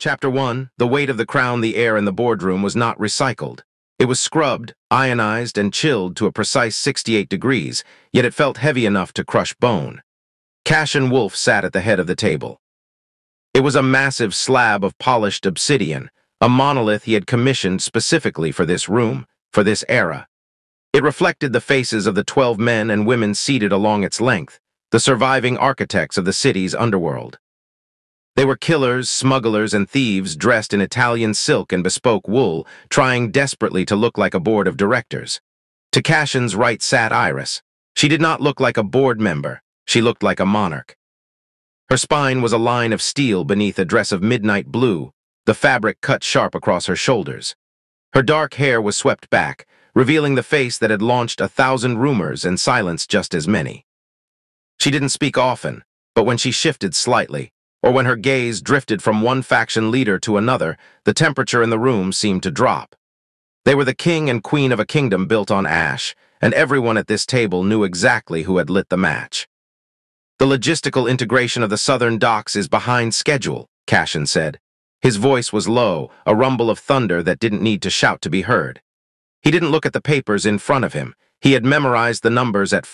Chapter 1. The weight of the crown, the air in the boardroom was not recycled. It was scrubbed, ionized, and chilled to a precise 68 degrees, yet it felt heavy enough to crush bone. Cassian Wolf sat at the head of the table. It was a massive slab of polished obsidian, a monolith he had commissioned specifically for this room, for this era. It reflected the faces of the 12 men and women seated along its length, the surviving architects of the city's underworld. They were killers, smugglers, and thieves dressed in Italian silk and bespoke wool, trying desperately to look like a board of directors. To Cassian's right sat Iris. She did not look like a board member. She looked like a monarch. Her spine was a line of steel beneath a dress of midnight blue, the fabric cut sharp across her shoulders. Her dark hair was swept back, revealing the face that had launched 1,000 rumors and silenced just as many. She didn't speak often, but when she shifted slightly, or when her gaze drifted from one faction leader to another, the temperature in the room seemed to drop. They were the king and queen of a kingdom built on ash, and everyone at this table knew exactly who had lit the match. "The logistical integration of the southern docks is behind schedule," Cassian said. His voice was low, a rumble of thunder that didn't need to shout to be heard. He didn't look at the papers in front of him. He had memorized the numbers at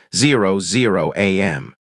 4:00 a.m.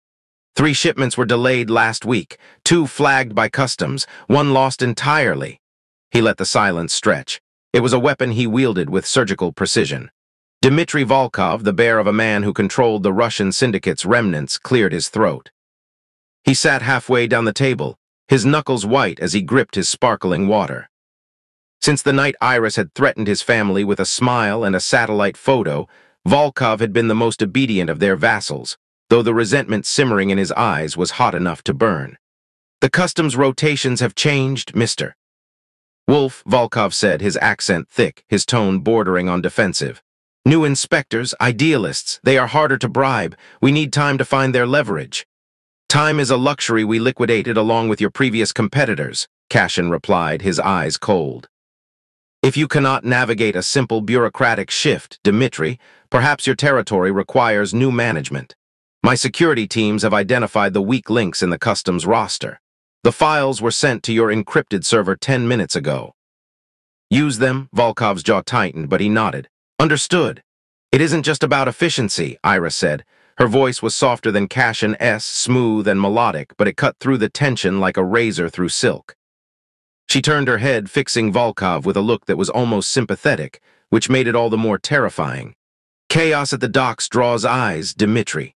3 shipments were delayed last week, 2 flagged by customs, 1 lost entirely. He let the silence stretch. It was a weapon he wielded with surgical precision. Dmitry Volkov, the bear of a man who controlled the Russian syndicate's remnants, cleared his throat. He sat halfway down the table, his knuckles white as he gripped his sparkling water. Since the night Iris had threatened his family with a smile and a satellite photo, Volkov had been the most obedient of their vassals, though the resentment simmering in his eyes was hot enough to burn. "The customs rotations have changed, Mr. Wolf," Volkov said, his accent thick, his tone bordering on defensive. "New inspectors, idealists, they are harder to bribe. We need time to find their leverage." "Time is a luxury we liquidated along with your previous competitors," Cassian replied, his eyes cold. "If you cannot navigate a simple bureaucratic shift, Dmitry, perhaps your territory requires new management. My security teams have identified the weak links in the customs roster. The files were sent to your encrypted server 10 minutes ago." "Use them?" Volkov's jaw tightened, but he nodded. "Understood. It isn't just about efficiency," Iris said. Her voice was softer than Cassian's, smooth and melodic, but it cut through the tension like a razor through silk. She turned her head, fixing Volkov with a look that was almost sympathetic, which made it all the more terrifying. "Chaos at the docks draws eyes, Dmitry.